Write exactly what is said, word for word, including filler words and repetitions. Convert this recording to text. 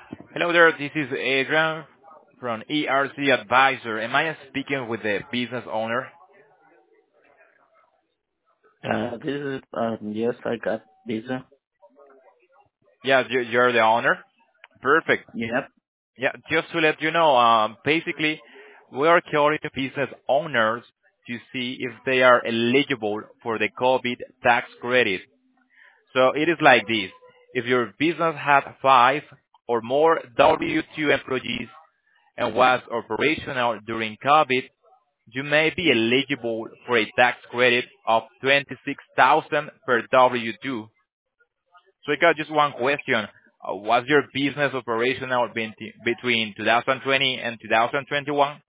Hello there, this is Adrian from E R C Advisor. Am I speaking with the business owner? Uh, this is, uh, yes, I got visa. Yeah, you- you're the owner. Perfect. Yep. Yeah, just to let you know, um, basically, we are calling business owners to see if they are eligible for the COVID tax credit. So it is like this. If your business had five or more W two employees and was operational during COVID, you may be eligible for a tax credit of twenty-six thousand per W two. So I got just one question. Uh, Was your business operational been- between two thousand twenty and two thousand twenty-one?